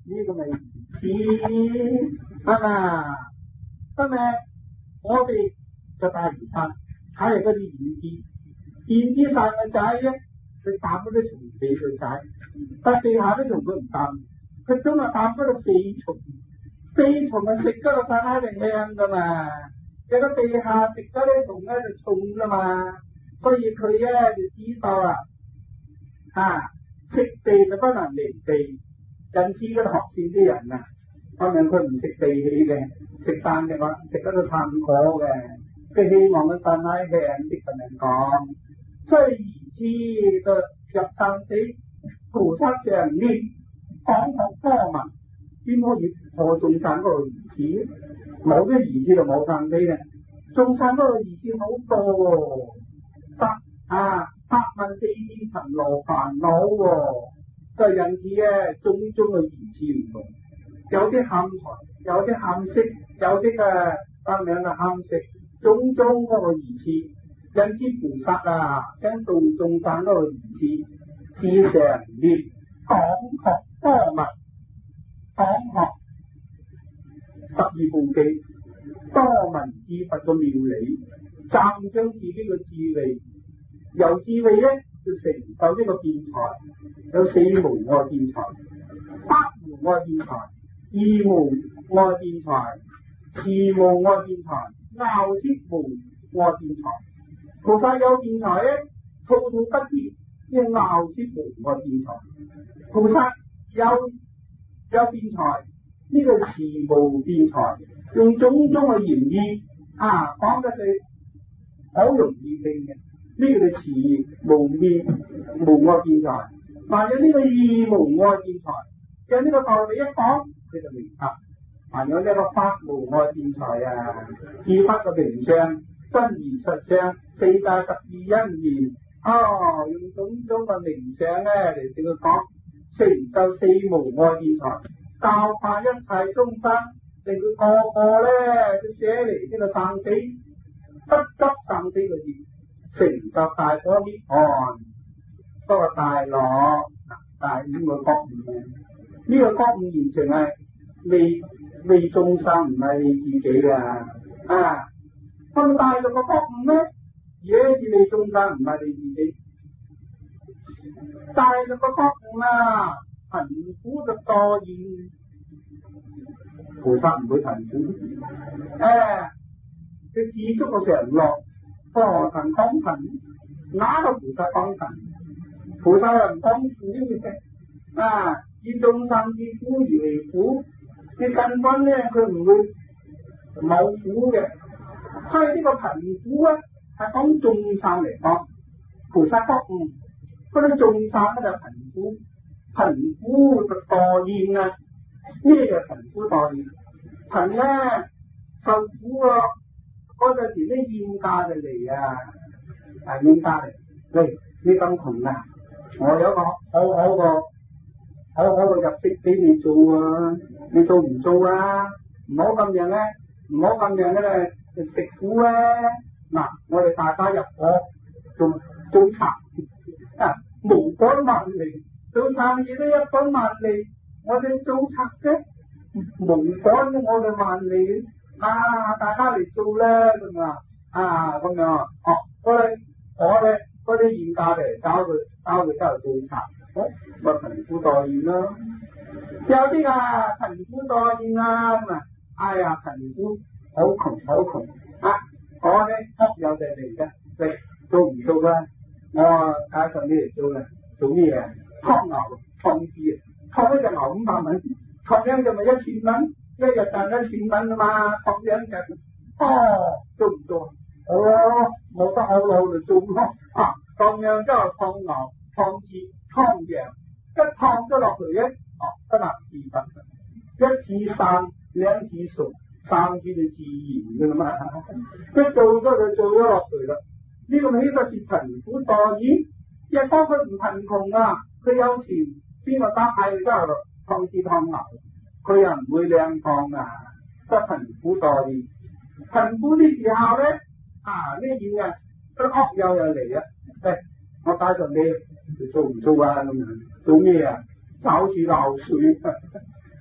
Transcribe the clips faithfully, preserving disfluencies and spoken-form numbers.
呢個咪似啊嘛，咁誒我哋就大嶼山睇嚟嗰啲燕子，燕子散嘅仔咧，佢搭嗰啲蟲俾佢仔，但地下啲蟲佢唔搭，佢今日搭嗰度飛蟲，飛蟲係食嗰個散喺度香噶嘛，有個地下食嗰啲蟲咧就重噶嘛，所以佢咧就知道啦，啊食地就不能離地。因此嗰啲學線啲人啊，可能佢唔食地氣嘅，食散嘅話，食嗰個散果嘅，佢希望個散喺香啲咁樣講。所以而知嘅入散死，菩薩成念講學多聞，邊可以破眾散嗰個而知？冇啲而知就冇散死嘅，眾散嗰個而知好多，三啊八萬四千層羅煩惱喎。就因此咧，種種嘅疑似唔同，有啲貪財，有啲貪色，有啲嘅當然係貪食，種種嗰個疑似，因此菩薩啊，將度眾散嗰個疑似，是成念講學多聞，講學十二部記，多聞智佛嘅妙理，暫將自己嘅智慧，由智慧咧。要成就呢個辯才，有四無礙辯才，八無礙辯才，二無礙辯才，持無礙辯才，拗舌無礙辯才。菩薩有辯才咧，滔滔不絕，呢個拗舌無礙辯才。菩薩有有辯才，呢、這個持無辯才，用種種嘅言語啊講得佢好容易聽嘅。呢個係持無面無礙辯才，還有呢個義無礙辯才，有呢個道理一講佢就明白。還有呢個法無礙辯才啊，智法嘅名相、真如實相、四界十二因緣，哦，用種種嘅名相咧嚟對佢講，成就四無礙辯才，教化一切眾生，令佢個個咧都寫嚟呢個生死不急生死嘅業。成就大波涅槃，不過大樂大五個覺悟嘅，呢、這個覺悟完全係為為眾生，唔係為自己噶啊！咁大個個覺悟咧，也是為眾生，唔係為自己。大個個覺悟啊，貧苦就多現，菩薩唔會貧苦，誒、啊，佢自足個常樂。佛神講貧，哪個菩薩講貧？菩薩又唔講苦嘅，啊！以眾生之苦而為苦，你根本咧佢唔會冇苦嘅。所以呢個貧苦咧係講眾生嚟講，菩薩覺悟嗰啲眾生咧就貧苦，貧苦就墮現啊！咩叫貧苦墮現？貧咧受苦啊！嗰陣時啲厭家就嚟啊，啊厭家嚟，喂你咁窮啊，我有個好好個好好個入息俾你做啊，你做唔做啊？唔好咁樣咧，唔好咁樣咧食苦咧。嗱，我哋大家入伙做做賊啊，無本萬利，做生意都一本萬利，我哋做賊嘅無本我哋萬利。啊！大家嚟做咧咁啊，啊咁樣哦，嗰啲我哋嗰啲現價嚟找佢，找佢真係做賊，哦，咪貧苦待遇咯。有啲啊貧苦待遇啊咁啊，哎呀貧苦好窮好窮啊！我咧屋有地嚟嘅，嚟做唔做啊？我介紹你嚟做啦，做咩啊？劏牛、劏豬，劏一隻牛五百蚊，劏兩隻咪一千蚊。一日賺一千蚊啊嘛，咁樣就哦做唔做？哦，冇得好努力做咯啊！咁樣之後燙牛、燙豬、燙羊，一燙咗落去咧，哦得啦，自得，一次散，兩次熟，三次就自然噶啦嘛。一做咗就做咗落去啦。呢、這個豈不是貧苦待遇？一當佢唔貧窮啊，佢有錢，邊個打嗌佢都係燙豬燙牛。佢又唔會靚燙啊，得貧苦待遇。貧苦啲時候咧，啊呢件啊，啲惡友又嚟啊！誒，我介紹你，你做唔做啊？咁樣做咩啊？找住漏水，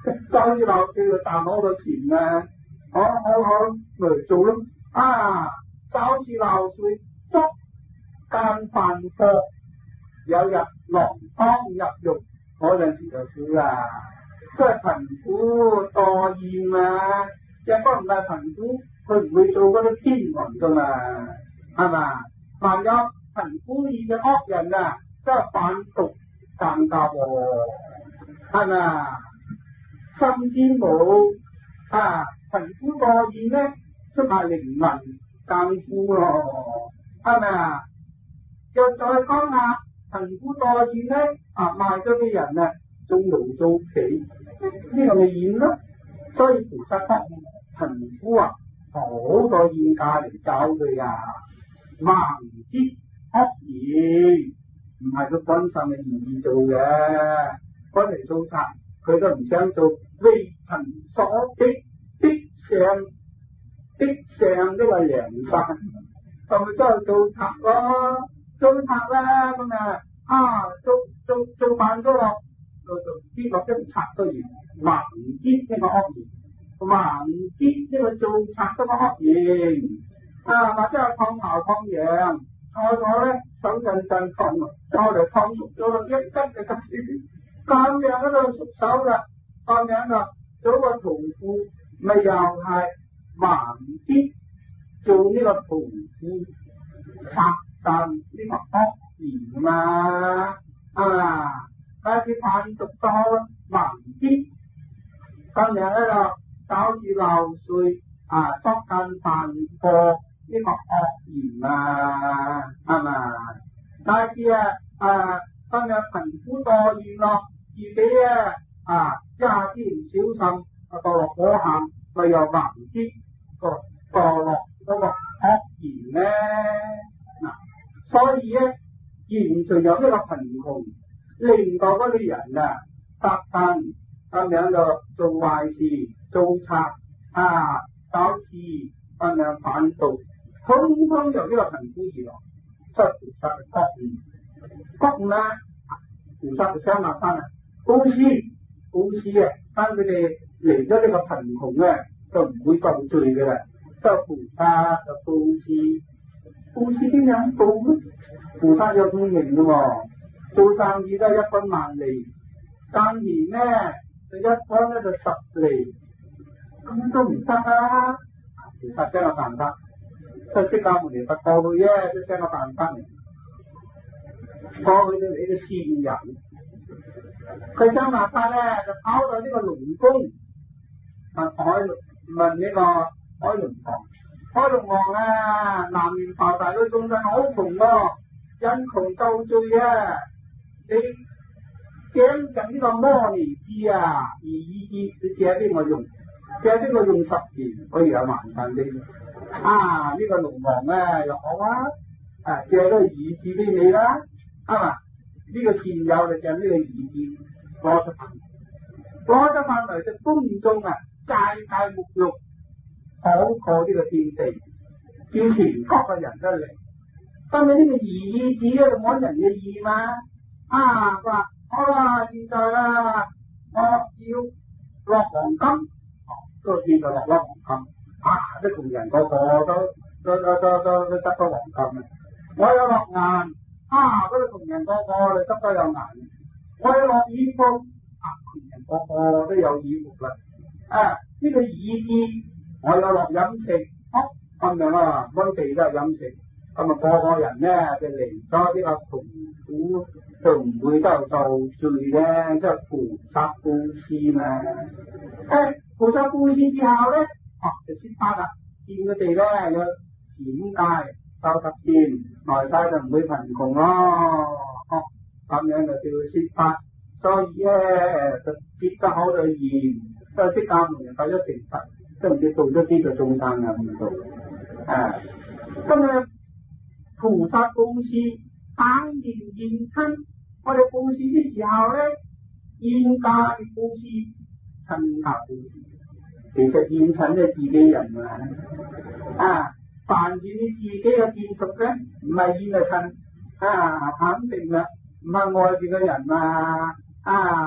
周之鬧市就賺好多錢啊！好好好嚟做咯啊！周之鬧市捉奸犯科，有日鋃鐺入獄嗰陣時就少啦。即係貧苦多厭啊！若果唔係貧苦，佢唔會做嗰啲天王噶嘛，係嘛？還有貧苦意嘅惡人啊，即係販毒奸詐喎，係咪？甚至冇啊，貧苦多厭咧，出賣靈魂奸夫咯，係咪啊？又再講下貧苦多厭咧，啊賣咗啲人啊，做奴做婢，呢個咪厭咯。所以菩薩講貧苦啊，好多厭價嚟找佢啊，盲之惡言，唔係佢本身嘅願意做嘅，嗰嚟做賊，佢都唔想做，為貧所逼，逼上逼上呢個良山，咁咪真係做賊咯，做賊啦咁啊，啊做做做慢咗落，就就跌落一個賊都嫌盲之呢個惡言。盲之呢個做賊都個惡言啊，或者係抗牛抗羊，錯咗咧手震震痛，後嚟燙熟咗啦，一吉就吉死，咁樣喺度熟手啦，咁樣啊做個屠夫，咪又係盲之做呢個屠夫，殺神呢個惡言嘛啊，但係販毒多盲之，咁樣喺度。找是漏稅啊，捉奸犯科呢個惡言啊，係嘛？但係啊啊，今日貧苦多厭咯，自己啊啊一下子唔小心啊墮落火坑，咪又盲之個墮落嗰個惡言咧嗱、啊，所以咧完全有呢個貧窮，令到嗰啲人啊殺生咁樣就做壞事。做賊啊，找事咁樣販毒，通通由呢個貧苦而來，所以菩薩嘅覺悟，覺悟啦，菩薩就相立翻啦，布施布施啊，當佢哋嚟咗呢個貧窮咧，就唔會受罪嘅啦，所以菩薩就布施，布施點樣布咧？菩薩有聰明嘅喎，做生意都係一分萬利，耕田咧就一分咧就十利。咁都唔得啊！其實先有辦法，所以釋迦牟尼佛過去啫，都先有辦法嚟。過去都嚟個善人，佢想辦法咧，就跑到呢個龍宮問海問呢個海龍王，海龍王啊，南面發大嗰眾生好窮咯，因窮受罪啊！你頸上呢個摩尼支啊，而意支你借俾我用。借邊個用十年可以有萬分啲啊？呢、這個龍王咧又好啊！啊，借咗個耳字俾你啦，啊嘛？呢、這個善友就借呢個耳字攞咗翻，攞咗翻嚟就公眾啊，齋戒沐浴，好過呢個天地，叫全國嘅人都嚟。但係呢個耳字咧就冇人嘅意嘛？啊，佢話好啦，現在啦，我要落黃金。都見到落咗黃金，啊！啲窮人個個都都都都都都執到黃金啊！我有落銀，啊！嗰啲窮人個個都執到有銀。我有落衣服，啊！窮人個個都有衣服啦。啊！呢、這個意志，我有落飲食，哦咁樣啊，滿地都係飲食。咁啊，個個人咧就嚟咗呢個窮苦，就唔會就受罪咧，即係菩薩布施嘛。誒。菩薩布施之後咧，哦、啊、就先發啦，見佢哋咧有錢戒、受十善，來世就唔會貧窮咯。哦、啊，咁樣就叫先發，所以咧就結得好對緣，所以釋迦牟尼佛咗成佛，都唔知做咗幾個眾生啊咁做。啊，咁啊菩薩布施當然現親，我哋布施嘅時候咧，現價嘅布施。親額布施，其實現親係自己人啊！啊，凡是你自己嘅眷屬咧，唔係現係親啊，肯定啦，唔係外邊嘅人啊！啊，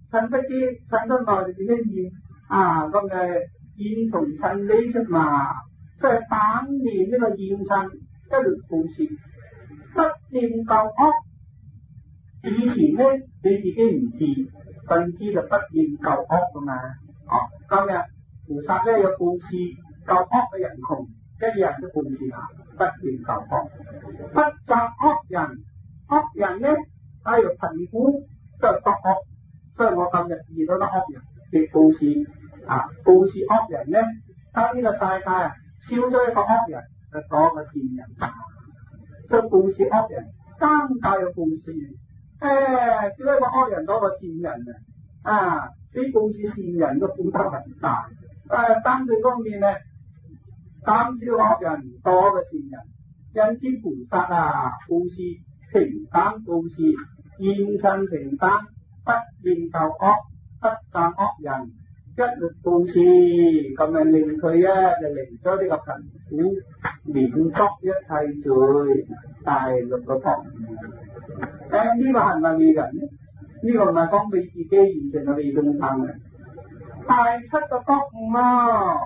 趁得啲趁得耐就變咗厭啊，咁誒厭從趁呢出嘛，即係反念呢個厭趁一律故事，不念舊惡。以前咧你自己唔知，分知就不念舊惡噶嘛。哦，今日菩薩咧有故事，舊惡嘅人窮，一樣都故事啊，不念舊惡，不責惡人，惡人咧例如貧苦就係作惡，所以我今日遇到啲惡人嘅故事啊，故事惡人咧，喺呢個世界啊，少咗一個惡人，就多個善人，所以故事惡人更大嘅故事。誒，少一個惡人多個善人啊！啊，啲故事善人都功德很大。誒，單對方面咧，減少惡人多個善人，因之菩薩啊，故事平等故事，厭憎平等，不念舊惡，不讚惡人，一律故事，咁咪令佢咧就離咗呢個貧苦，免作一切罪，大六個方面。誒，呢個係咪為人呢？呢、這個唔係講俾自己，完全係為眾生嘅。第七個覺悟啊，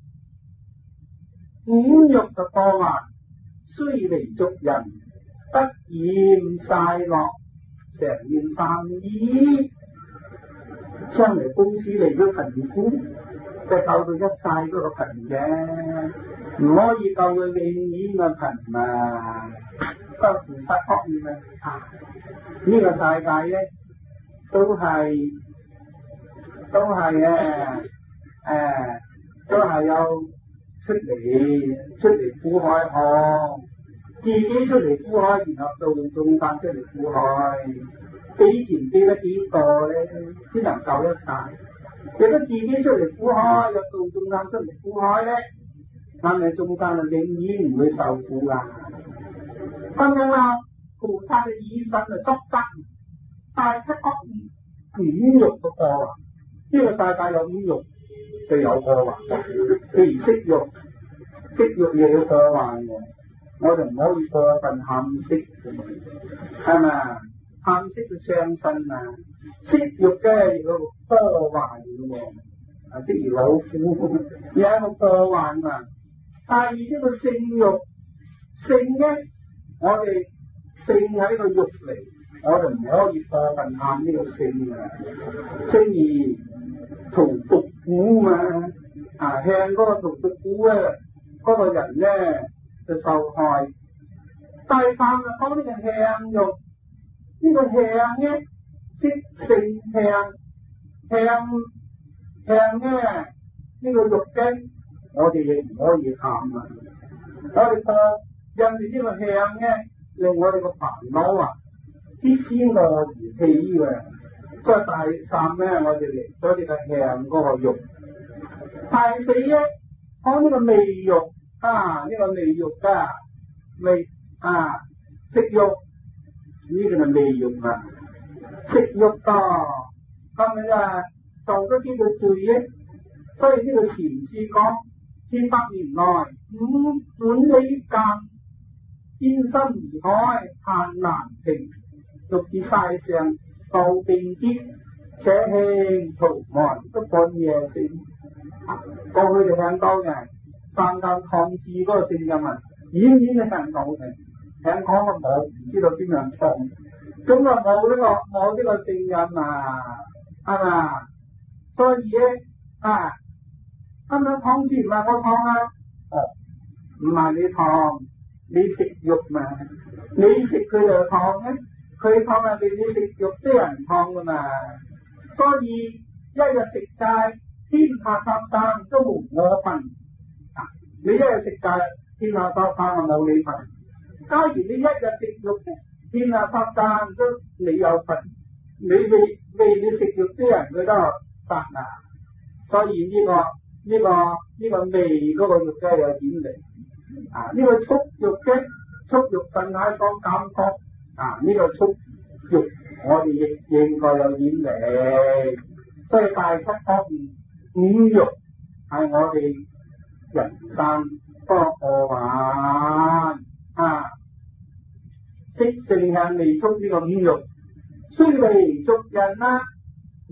五欲嘅過患，雖離俗人，不厭快樂，常念善意。將來公司嚟咗貧苦，就救到一世嗰個貧嘅，唔可以救佢永遠嘅貧啊！不菩薩覺悟啊！呢、這個世界咧都係都係誒誒，都係有出嚟出嚟苦海哦，自己出嚟苦海，然後到眾生出嚟苦海，俾錢俾得幾個咧，先能救一世。如果自己出嚟苦海，又到眾生出嚟苦海咧，但係眾生就永遠唔會受苦噶。咁樣啦，菩薩嘅以身嚟作則，第七惡五欲嘅過患。呢個世界有五欲，就有過患。譬如色欲，色欲亦有過患嘅，我哋唔可以過分貪色嘅，係咪？貪色就傷身啊！色欲嘅亦有過患嘅喎，啊，色如老虎，有一個過患啊。第二呢個性欲，性咧。我哋性喺個欲嚟，我哋唔可以過分貪呢個性啊！性而屠毒股嘛，啊向嗰個屠毒股咧，嗰、那個人咧就受害。第三就講呢個向欲，呢、這個向咧即性向向向咧呢、這個欲嘅，我哋亦唔可以貪啊！我哋過。因為呢個向咧，令我哋個煩惱啊，必先我而起嘅。所以第三咧，我哋嚟咗呢個向嗰個欲。第四咧，講呢個味欲啊，呢、這個味欲噶味啊，食欲呢、這個係味欲啊，食欲噶，咁樣啊，做咗呢個罪咧，所以呢個禪師講，千百年來五本理間。天心而海，限難平；欲至世上，道並結，且輕途外，都半夜醒。過去就聽到嘅，三間抗字嗰個聲音啊，遠遠就聽到嘅，聽講嘅冇，唔知道點樣唱。咁啊冇呢個冇呢個聲音啊，係嘛？所以咧啊，咁樣抗字唔係我抗啊，哦，唔係你抗。你食肉嘛？你食佢就燙咧，佢燙係俾你食肉啲人燙噶嘛。所以一日食齋，天下殺生都冇我份。啊、你一日食齋，天下殺生就冇你份。假如你一日食肉，天下殺生都你有份。你為為你食肉啲人佢都殺啊。所以呢、這個呢、這個呢、這個味嗰個肉雞有點嚟。啊！呢、這個觸欲嘅觸欲身體所感覺啊！呢、這個觸欲我哋亦應該有演繹，所以第七方面五欲係我哋人生多過患啊！即性向未觸呢個五欲，雖離俗人啦，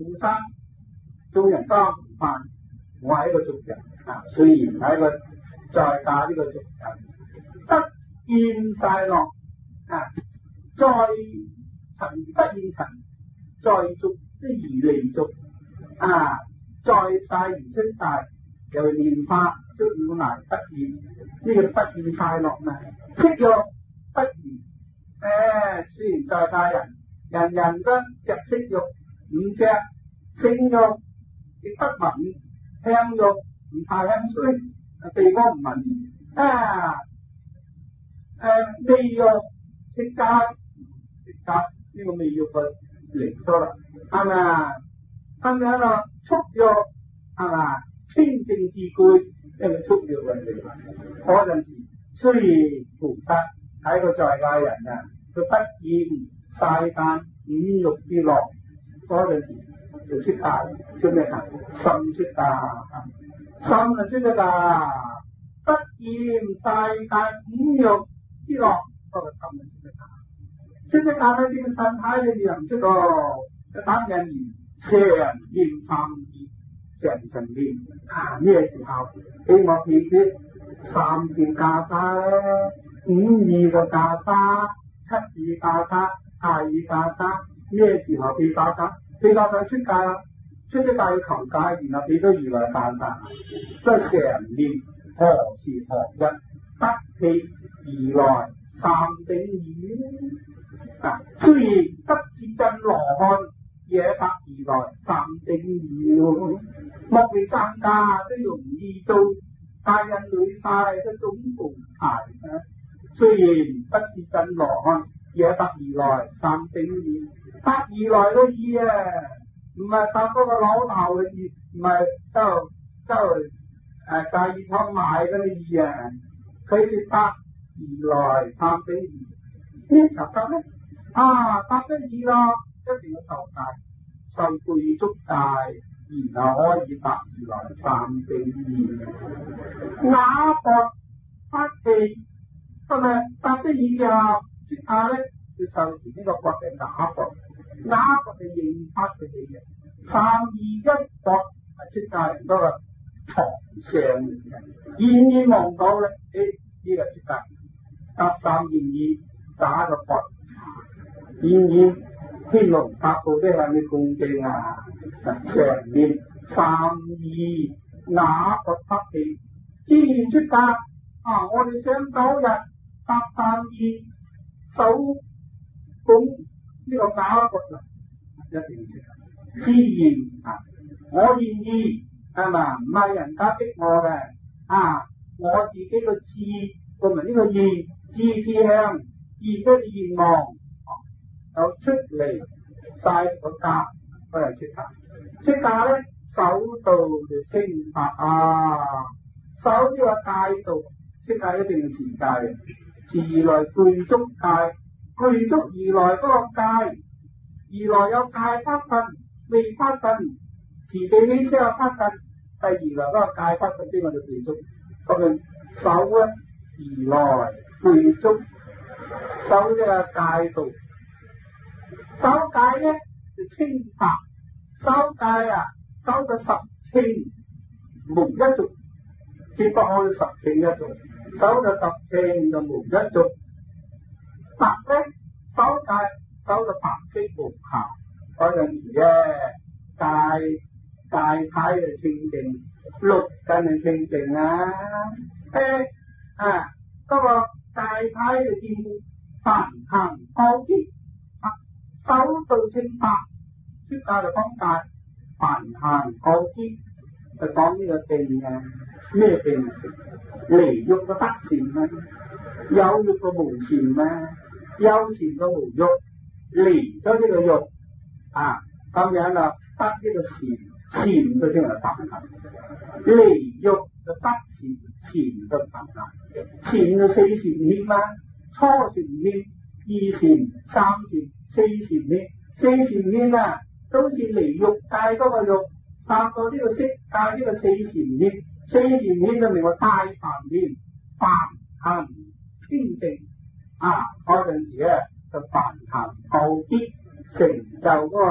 富山眾人當飯，我係一個俗人啊，雖然係一個在家呢個俗人，得見晒樂啊，在塵而不厭塵，在俗而離俗啊，在晒而出晒，又蓮花出了泥不厭，呢、這個不厭晒樂嘛，色欲不言。誒、呃，雖然在家人人人都隻色欲五隻，性欲亦不聞，香欲唔太香水，地方唔聞啊。誒，味欲食齋食齋呢個味欲佢嚟咗啦，係咪啊？咁樣咯，畜欲係嘛？清淨自具，因為畜欲嚟嚟嗰陣時，雖然菩薩係一個在家人啊，佢不厭晒嘆五欲之樂，嗰陣時就出家，出咩啊？心出家，心就出咗家，不厭晒嘆五欲之樂，嗰個心就出咗家。出咗家咧，呢個身體裏面唔出咯，一單人念常念三遍，常常念啊咩時候？俾我記啲三件袈裟咧，五二個袈裟，七二袈裟，廿二袈裟，咩時候俾袈裟？俾袈裟出家啦，出咗家要求戒，然後俾咗如來袈裟，所以常念何時何日得氣如來三頂二啊！雖然得是真羅漢，也得如來三頂二。莫嚟爭家都容易做，大人女晒都總無題啊！雖然不是真羅漢，也得如來三頂二。得如來嘅意啊，唔係得嗰個老頭嘅意，唔係周周誒製倉賣嗰啲意啊，佢是得如來三頂二。咩時候得咧？啊，得得二咯，一定要受戒，受具足戒，然後可以得如來三頂二。啞膊發氣，咁咪得得二之後出家咧，要受持呢個膊嘅啞膊，啞膊係應發嘅氣嘅，三二一膊係出家人嗰個床上嚟嘅，遠遠望到咧，誒呢個出家，得三二二。打個膊，遠遠天龍八部都向你恭敬啊！常念三二啞膊發氣，自然出家啊！我哋想早日得三二手拱呢個啞膊啦，一定要出家。自然啊，我願意係嘛？唔係人家逼我嘅啊！我自己個志同埋呢個願志志向。而家啲願望就出嚟晒個家，我又出家。出家咧，守道就清白啊！守呢個戒道，出家一定要持戒嘅。持來具足戒，具足如來嗰個戒，如來有戒法身，未法身，持地起先有法身，但係如來嗰個戒法身邊我哋具足，咁樣守咧，如來具足。守呢個戒道，守戒咧就清白，守戒啊，守到十清無一俗，只不可十清一俗，守到十清就無一俗。白咧守戒，守到白色無瑕，嗰陣時咧戒戒體就清淨，六根就清淨啊！誒啊，嗰、那個戒體就見到。凡行破戒，守道清白，出家就講戒。凡行破戒，就講呢個定啊，咩定？離欲嘅得善啊，有欲嘅無善啊，有善嘅無欲，離咗呢個欲啊，咁樣啊，得呢個善，善就稱為凡行。離欲就得善，善就凡行。善就四善念嘛。初善念、二善、三善、四善念，四善念啊，都是離欲戒嗰個欲，三個呢個色戒呢個四善念，四善念就名為大梵念，梵行清淨啊，嗰陣時咧就梵行後必成就嗰個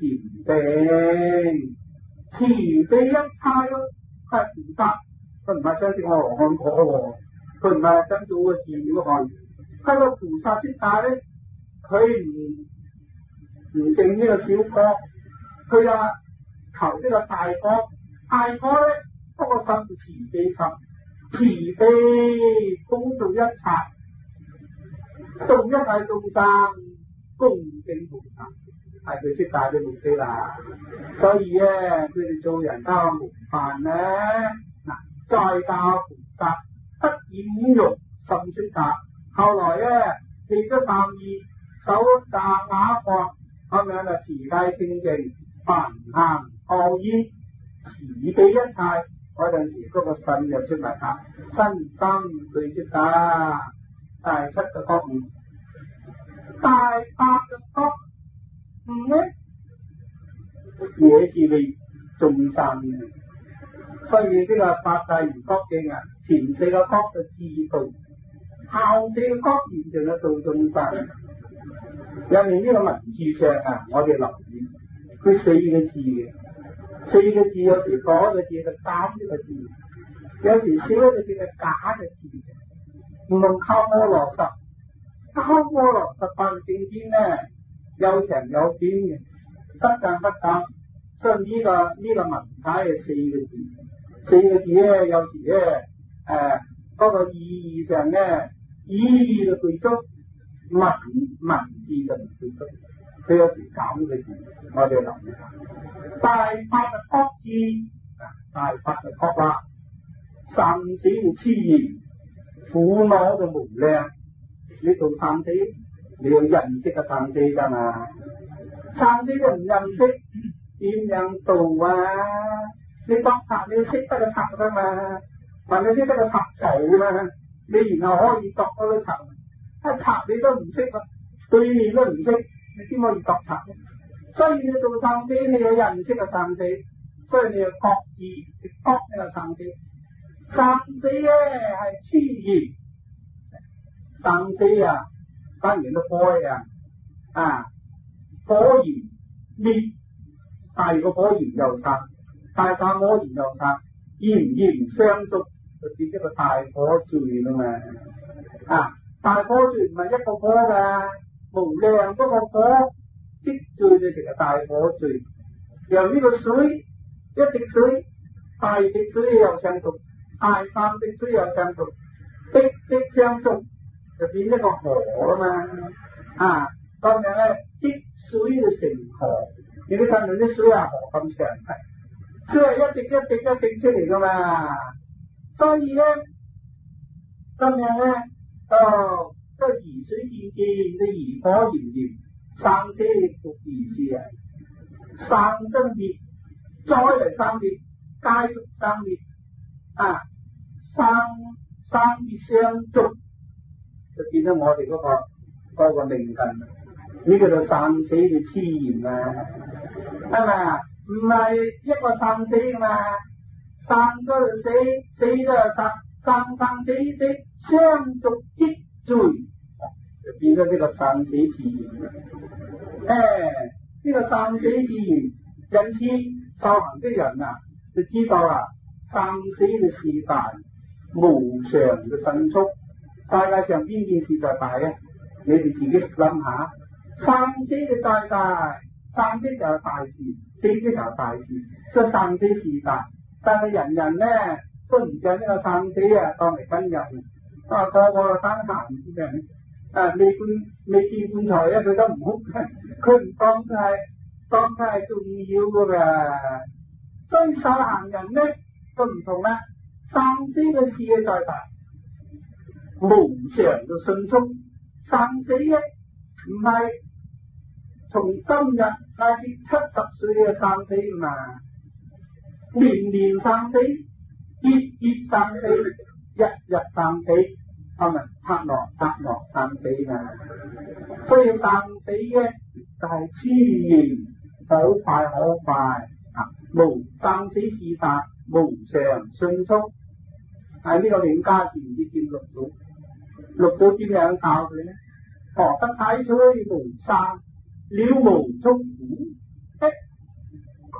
禪定，慈悲一切咯，係菩薩，佢唔係想食阿羅漢果喎，佢唔係想做個寺廟漢，係個菩薩出家咧，佢唔唔淨呢個小覺，佢又求呢個大覺，大覺咧嗰個心慈悲心，慈悲普度一切，度一切眾生，恭敬菩薩。係佢出家嘅目的啦，所以咧，佢哋做人家嘅模範咧，嗱，在家菩薩不染欲心出家，後來咧起咗三義，手揸瓦罐，咁樣就持戒清淨，梵行學義，慈悲一切，嗰陣時嗰個腎就出嚟啦，身心佢出家，第七個覺悟，第八個覺。唔咧，也是為眾生嘅，所以呢個八大圓覺經啊，前四個覺就自度，後四個覺完成咗度眾生。入面呢個文字上啊，我哋留意佢四個字嘅，四個字有時多一個字就減一個字，有時少一個字就假嘅字，唔能靠我落實，靠我落實辦正經咧。有長有短嘅，不增不減，所以呢、這個呢、這個文體係四個字，四個字咧，有時咧誒嗰個意義上咧，意義就具足，文文字就唔具足，佢有時減嘅字，我哋留意下。大法嘅覺字，大法嘅覺啦，生死嘅痴疑，苦惱嘅無量，呢度生死。你要認識個生死㗎嘛？生死都唔認識，點樣度啊？你作賊你要識得個賊㗎嘛？或者識得個賊草嘛？你然後可以作嗰個賊，一賊你都唔識啊，對面都唔識，你點可以作賊咧？所以你做生死，你要認識個生死，所以你要覺知，覺呢個生死。生死咧係痴疑，生死啊！當然都開啊！啊，火焰滅，大個火焰又殺，大散火焰又殺，炎炎相續就變一個大火墜啦嘛！啊，大火墜唔係一個火噶，無量嗰個火積聚就成個大火墜。由呢個水一滴水，大滴水又相續，大三滴水又相續，滴滴相續。就變一個河啦嘛，啊，咁樣咧積水就成河，你都睇到啲水啊河咁長，水係一滴一滴一滴出嚟噶嘛，所以咧咁樣咧，哦，即係疑水見見，你疑火炎炎，生死獨疑是啊，生真滅，再嚟生滅，皆續生滅，啊，生生滅相續。就變咗我哋嗰、那個嗰、那個命根，呢個就生死嘅痴言啊，係咪啊？唔係一個生死噶嘛，生咗就死，死咗就生，生生死死相續積聚，就變咗呢個生死痴言。誒、哎，呢、這個生死痴言，因此修行的人啊，就知道啦，生死嘅事大，無常嘅迅速。世界上邊件事最大咧？你哋自己諗下，生死嘅再大，生的時候大事，死的時候大事，所以生死事大。但係人人咧都唔將呢個生死啊當嚟跟入，啊個個就單行嘅，啊未棺未見棺材咧佢都唔好，佢唔當佢係當佢係重要噶㗎。所以修行人咧都唔同啦，生死嘅事嘅再大。無常就迅速，生死咧唔係從今日乃至七十歲嘅生死嘛，年年生死，月月生死，日日生死，係咪剎那剎那生死嘛？所以生死咧就係痴言，好快好快啊！無生死事大，無常迅速，喺呢個永嘉禪師見六祖。六祖點樣教佢咧？何得太衰無生，了無足苦，一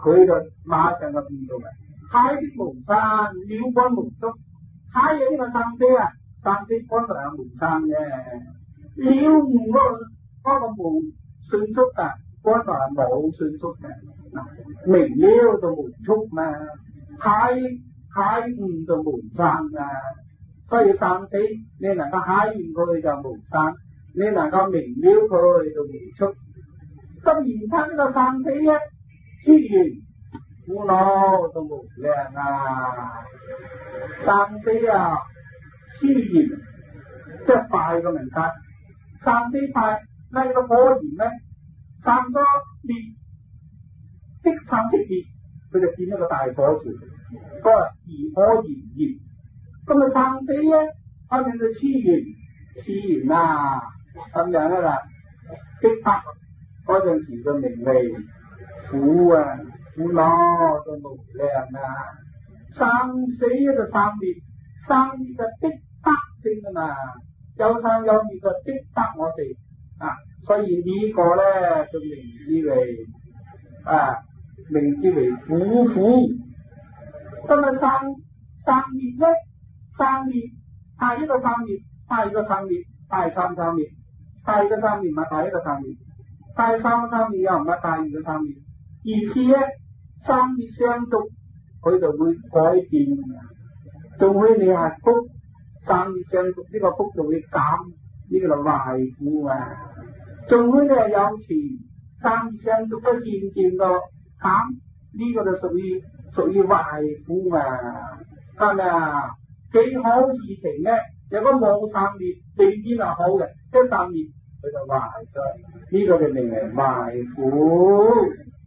佢就馬上就變到嘅。太極無生，了乾無縮。太嘅呢個生死啊，生死乾就係無生嘅。了悟嗰個嗰個無迅速啊，乾就係冇迅速嘅。明了就無速嘛，太太悟就無生啊。所以生死你能夠太悟佢就無生，你能夠明了佢就無速。咁言親呢個生死咧，諸緣苦惱都無量啊！生死啊，諸緣即係快嘅明白，生死快，呢個火焰咧，生咗滅，即生即滅，佢就變一個大火柱，嗰個如火炎炎。咁啊生死咧，反正就諸緣諸緣啊，咁樣噶啦，逼迫。嗰陣時就名利苦啊，苦惱都無量啊，生死就生滅，生滅就逼迫性啊嘛，有生有滅就逼迫我哋啊，所以呢個咧就名之為啊，名之為苦苦。咁啊生生滅咧，生滅下一個生滅，下一個生滅，第三生滅，下一個生滅咪下一個生滅。第三生滅又唔係第二個生滅，而且咧生滅相續，佢就會改變，仲會你係福，生滅相續呢個福就會減，呢、這個就壞苦啊。仲會你係有錢，生滅相續都漸漸個減，呢、這個就屬於屬於壞苦啊。係咪啊？幾好事情咧，如果冇生滅，未必係好嘅，一生滅。佢就壞咗，呢、這個就名為壞苦。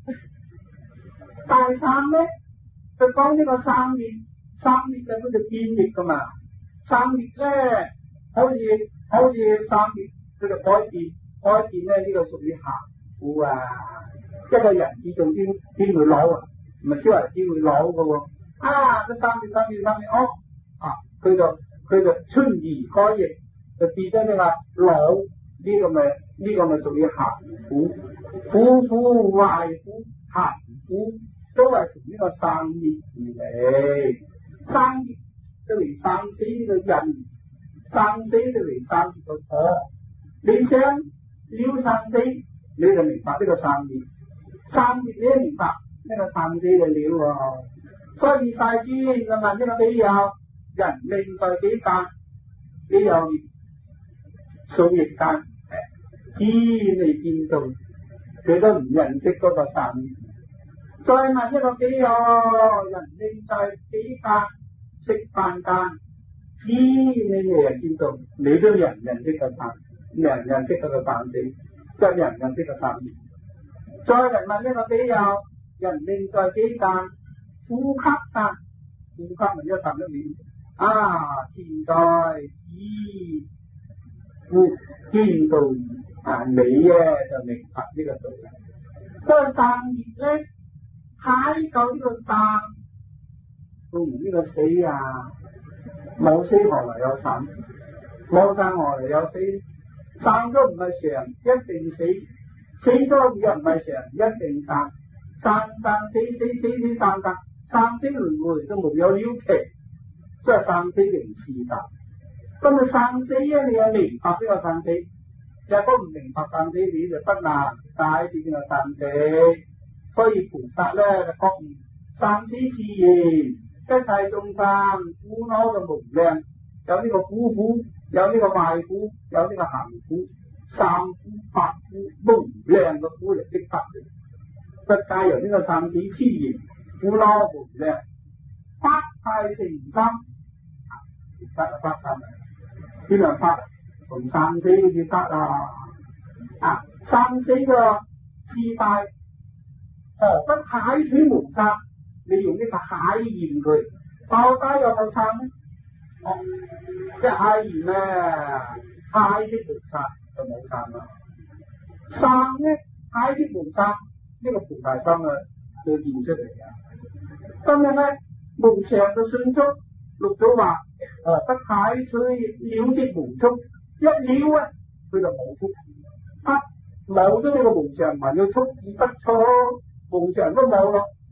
第三咧，就講呢個生滅，生滅就叫做變滅噶嘛。生滅咧，好似好似生滅，佢就改變，改變咧呢、這個屬於行苦啊。一個人自重點點會老啊，唔係燒為只會老噶喎。啊，個生滅生滅生滅，哦，啊，佢就佢就春而改易，就變咗呢個老。呢個咪呢、這個咪屬於行苦，苦苦壞苦行苦，都係從呢個生滅而嚟。生滅就嚟生死呢個人，生死就嚟生滅個火。你想了生死，你就明白呢個生滅；生滅你都明白呢個生死嘅了、啊。所以世尊就問呢個比丘：人命在幾間？比丘業數億間。知未見到，佢都唔認識嗰個生滅。再問一個比丘：人命在幾間？食飯間。知你未見到，你都人認識個生，人認識嗰個生死，即係人認識個生滅。再嚟問一個比丘：人命在幾間？呼吸間。呼吸咪一十一秒。啊，現在知呼見到。啊！你咧就明白呢個道理，所以生滅咧太夠呢個生，都唔呢個死啊！冇死何來有生？冇生何來有死？生咗唔係常，一定死；死咗又唔係常，一定生。生生死死死死生生，生死輪迴都冇有了期，所以生死就唔是㗎。咁啊生死咧，你又明白呢個生死？若果唔明白生死，你就不能解決呢個生死。所以菩薩咧就覺悟生死自然，一切眾生苦惱就無量，有呢個苦苦，有呢個壞苦，有呢個行苦，三苦八苦無量嘅苦嚟逼迫你，不介由呢個生死自然，苦惱無量，發大成心，其實係發心，點樣發？從生死嘅至得啊！啊，生死嘅自大，何不蟹取無生？你用呢個蟹驗佢，到底有冇生咧？哦，即係蟹驗咧，蟹的無生就冇生啦。生咧，蟹的無生，呢個菩提心啊，要現出嚟嘅。今日咧，無常就迅速，六祖話：何不蟹取了即無速？一了啊，佢就冇速啊，冇咗呢個無常，還要速而不速，無常都冇咯，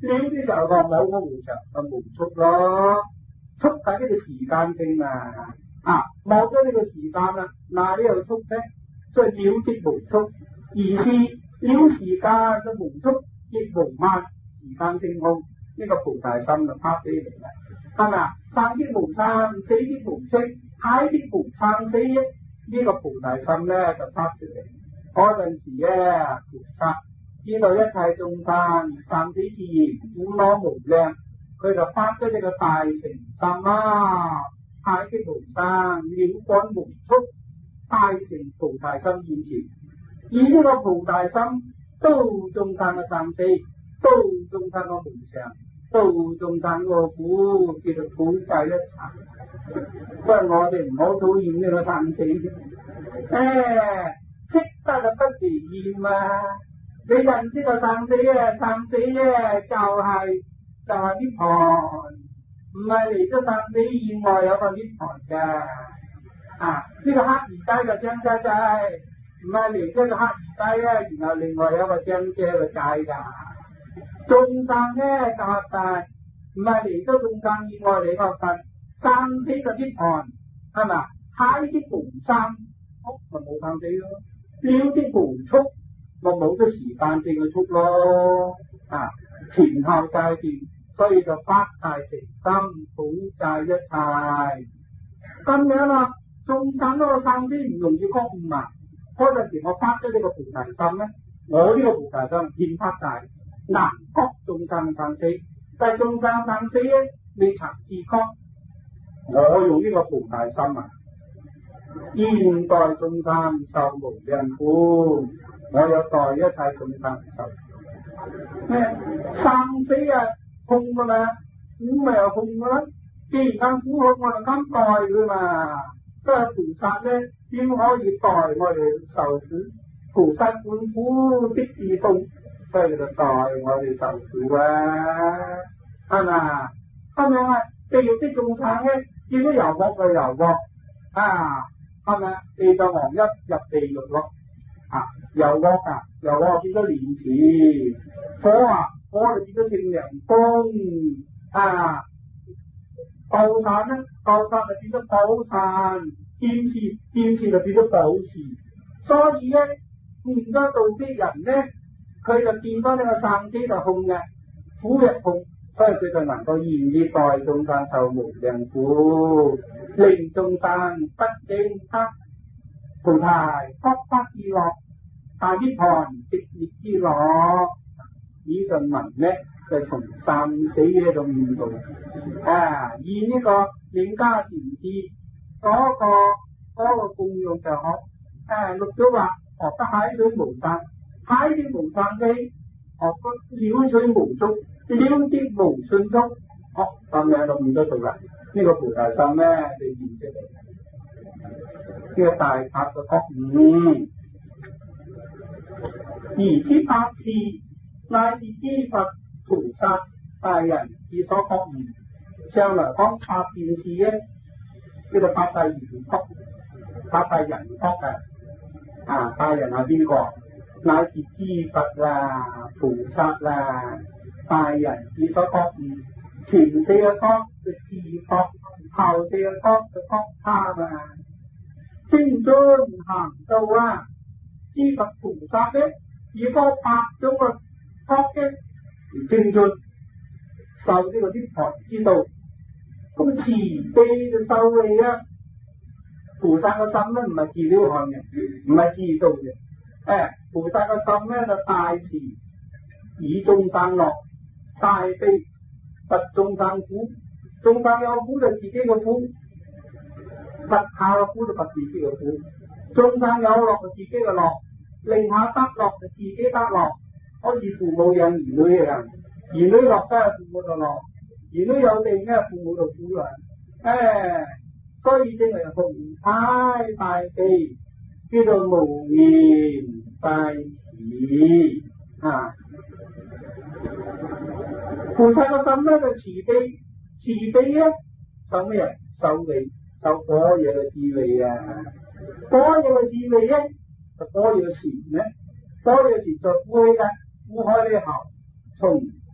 了啲時候個冇個無常就無速咯，速係呢個時間性啊，啊冇咗呢個時間啦，嗱呢個速咧，所以了即無速，而是了時間都無速亦無慢，時間性空，呢、這個菩提心就拍起嚟啦，係咪啊？生即無生，死即無息，太即無生死，呢、這個菩提心咧就拍出嚟。嗰陣時咧，菩薩知道一切眾生生死自然，苦惱無量，佢就發咗呢個大乘心啦，太即無生，了觀無速，大乘菩提心現前，以呢個菩提心度眾生嘅生死，度眾生嘅無常，度眾生嘅苦，叫做苦濟一切。所以我哋唔好討厭呢個生死嘅，誒，識得就不離厭嘛。你認識個生死啊，生死咧就係、是、就係涅槃，唔係嚟咗生死以外有個涅槃嘅。啊，呢、這個黑兒仔嘅張仔仔，唔係嚟咗個黑兒仔啊，然後另外有個張姐嘅仔噶。眾生咧就係但唔係嚟咗眾生以外嚟個佛，生死嘅涅槃係咪？太即無生，屋咪冇生死咯；了即無速，咪冇咗時間性嘅速咯。啊，前後界定，所以就發大乘心，苦濟一切。咁樣啦，眾生嗰個生死唔容易覺悟嘛。嗰陣時我發咗呢個菩提心咧，我呢個菩提心欠發大，難覺眾生生死，但係眾生生死咧未曾自覺。我用呢個菩提心啊，現代眾生受無量苦，我有代一切眾生受咩生死啊痛噶嘛，苦咪又痛噶啦。既然咁苦好，我就咁代佢嘛。即係菩薩咧，點可以代我哋受苦？菩薩本苦即是痛，所以就代我哋受苦啊，係咪？係咪啊？地獄啲眾生咧，見到油鑊就油鑊啊，係咪？地獄王一入地獄咯，啊，油鑊啊，油鑊見到蓮池，火啊，火就見到聖涼風啊，舊山咧，舊山就變咗寶山，劍士劍士就變咗寶士，所以咧，唔多道啲人咧，佢就見到呢個生死就控嘅，苦亦控。所以佢就能夠願意代眾生受無量苦，令眾生不應得菩提福德之樂，大涅槃寂滅之樂。呢個文咧就從生死呢度悟到啊，以呢個永嘉禪師嗰個嗰個功用就好。誒，六祖話學得海水無生，海水無生死，學得了水無足。了即無迅速，哦，咁樣就唔得到啦。呢、這個菩提心咧，你認識嚟，呢、這個大法嘅覺悟，而知八事乃是知佛菩薩大人之所覺悟。將來講八件事咧，叫做八大圓覺，八大人覺嘅。啊，大人係邊個？乃是知佛啦，菩薩啦。大人之所覺悟，前四個覺就自覺，後四個覺就覺他嘛。精進行道啊，知佛菩薩咧，如果八種個覺嘅精進受呢個涅槃之道，咁慈悲就受利啊。菩薩個心咧唔係自了汗嘅，唔係自度嘅，誒，菩薩個心咧就大慈，以眾生樂。大悲拔眾生苦，眾生有苦就自己嘅苦，拔下嘅苦就拔自己嘅苦，眾生有樂就自己嘅樂，令下得樂就自己得樂。好似父母養兒女嘅人，兒女樂梗係父母就樂，兒女有地梗係父母就苦啦。誒，所以正係宏泰大悲，叫做無言大慈啊。菩薩個心咧就慈悲，慈悲咧受咩人？受利，受果嘢嘅智慧啊！果嘢嘅智慧咧，就果嘢嘅禪咧，果嘢嘅禪就苦開嘅，苦開呢後，從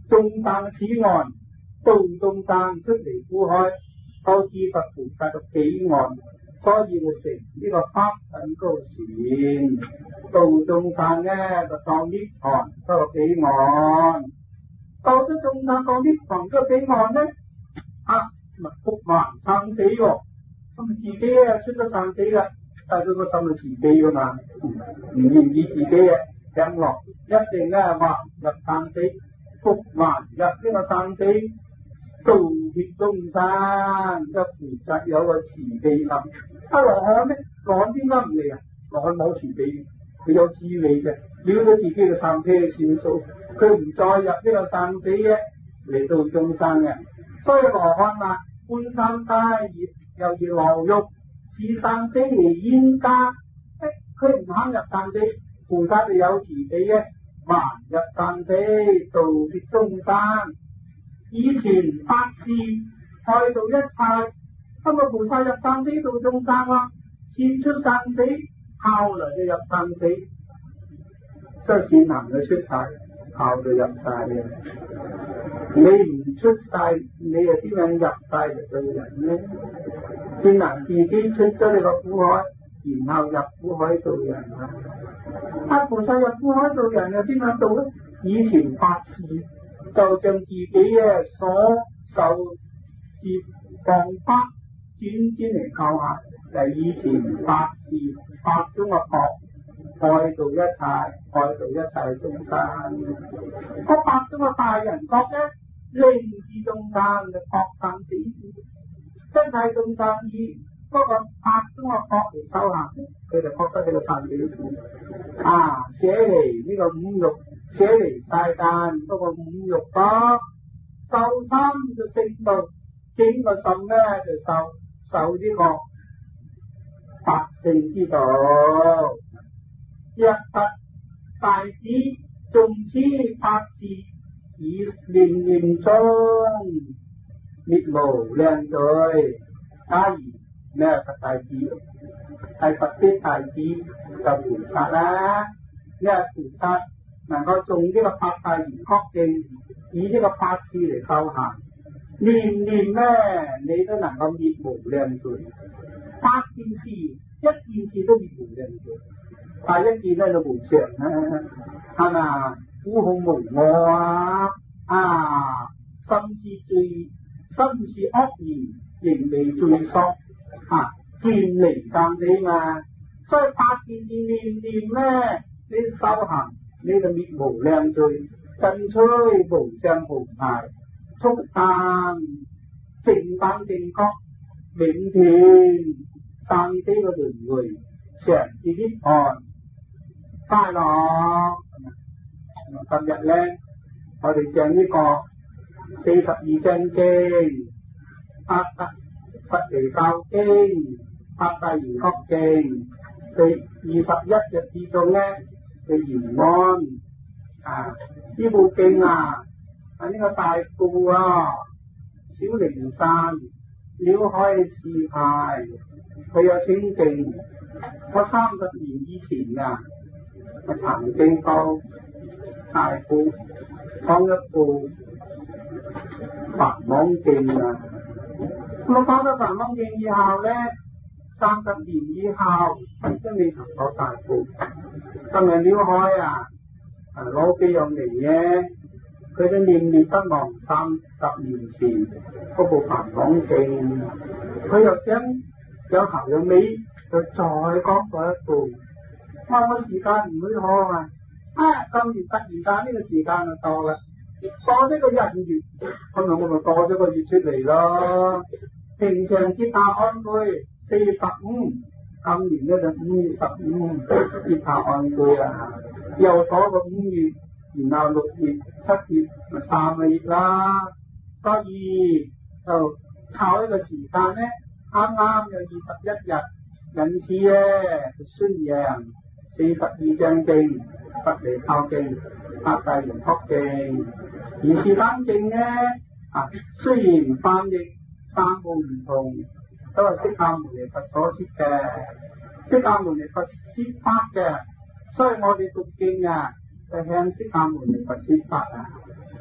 眾生此岸，度眾生出離苦海，都知佛菩薩嘅彼岸，所以佢成呢個法身高禪，度眾生咧就當涅槃嗰個彼岸，到咗眾生當涅槃嗰個彼岸咧，啊咪復還生死喎、哦，咁自己啊出咗生死啦，但係佢個心係慈悲噶嘛，唔願意自己啊享樂，一定咧話入生死，復還入呢個生死，度脫眾生，即係菩薩有個慈悲心。阿羅漢咧，羅漢點解唔嚟啊？羅漢冇慈悲，佢有智慧嘅，了咗自己嘅生死嘅算數，佢唔再入呢個生死嘅嚟度眾生嘅。所以羅漢話：觀三大業，又如牢獄，是生死而冤家。誒，佢唔肯入生死，菩薩就有慈悲嘅，還入生死，度脫眾生。以前八事愛度一切，今日菩薩入生死度眾生啦，先出生死，後來就入生死，所以善男嘅出世，後就入世嘅。你唔出世，你又點樣入世嚟對人呢？善男自己出咗你個苦海，然後入苦海度人啊！啊，菩薩入苦海度人又點樣度咧？以前八事。就像自己嘅所受之方法轉轉嚟教下，就以前八事八種嘅覺，愛度一切，愛度一切眾生。嗰八種嘅大人覺咧，令至眾生嘅覺生死，一切眾生以嗰個八種嘅覺嚟修行，佢就覺得佢個生死苦啊，捨離呢個五欲。捨離世間嗰個五欲法，受心就聖道，整個心咧就受受呢個八聖之道。一佛大子眾此八事，以念念中滅無量罪。假如咩佛大子係佛的大子就菩薩啦，因為菩薩能夠種呢個八大圓覺境，以呢個八事嚟修行，念念咧你都能夠滅無量罪。八件事一件事都滅無量罪，但一件咧就無常啦，係嘛？苦恐無我啊！啊，心是罪，心是惡言，仍未罪索啊，見離生死嘛。所以八件事念念咧，你修行。你就滅無量罪，震摧無上菩提，速登正等正覺，永斷生死嘅輪迴，常至涅槃快樂。今日咧，我哋將呢個四十二章經、八大佛地教經、八大圓覺經，第二十一日之中咧。嘅圓安啊！呢部經啊，係呢個大部啊，小靈山了開示派，佢有清淨。我三十年以前啊，我曾經到大部講一部梵網經啊。我講咗梵網經以後咧，三十年以後都未曾到大部。今日了開啊，攞幾樣嚟嘅，佢都念念不忘三十年前嗰部梵網經，佢又想有頭有尾，就再講過一部。我我時間唔許可啊！啊，今年突然間呢個時間就到啦，過咗個人月，咁咪我咪過咗個月出嚟咯。平常結下安居四十五。今年咧就五月十五，結下安居啊！又嗰個五月，然後六月、七月，咪三個月啦。所以就湊呢個時間咧，啱啱有二十一日，因此咧就宣揚四十二章經、佛地教經、八大圓覺經。而是單經咧啊，雖然翻譯三個唔同。都係釋迦牟尼佛所說嘅，釋迦牟尼佛說法嘅，所以我哋讀經啊，就向釋迦牟尼佛說法啊。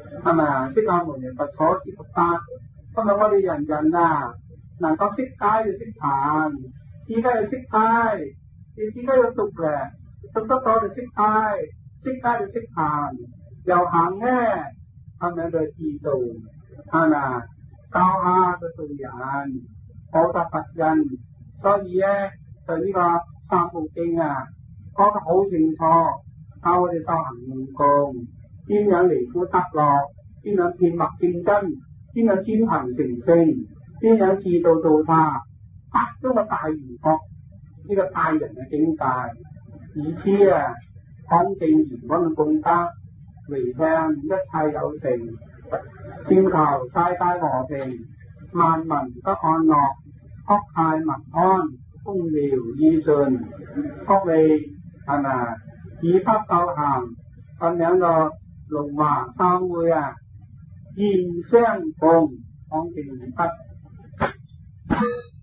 係咪？釋迦牟尼佛所說嘅法，咁啊我哋人人啊能夠識解就識彈，自己就識解，你自己要讀嘅，讀得多就識解，識解就識彈，又行咧，係咪就知道？係咪？教下就做人，報答佛人，所以咧就呢個三部經啊講得好清楚，教我哋修行用功，邊樣離苦得樂，邊樣片脈正真，邊樣專行成聖，邊樣自度度他，八種嘅大圓覺，呢、這個大人嘅境界，以此啊廣證圓滿嘅功德，回向一切有情，先求世界和平，萬民得安樂，國泰民安，風調雨順，各位係咪？以法受行咁樣個龍華三會啊，現相共廣證完畢。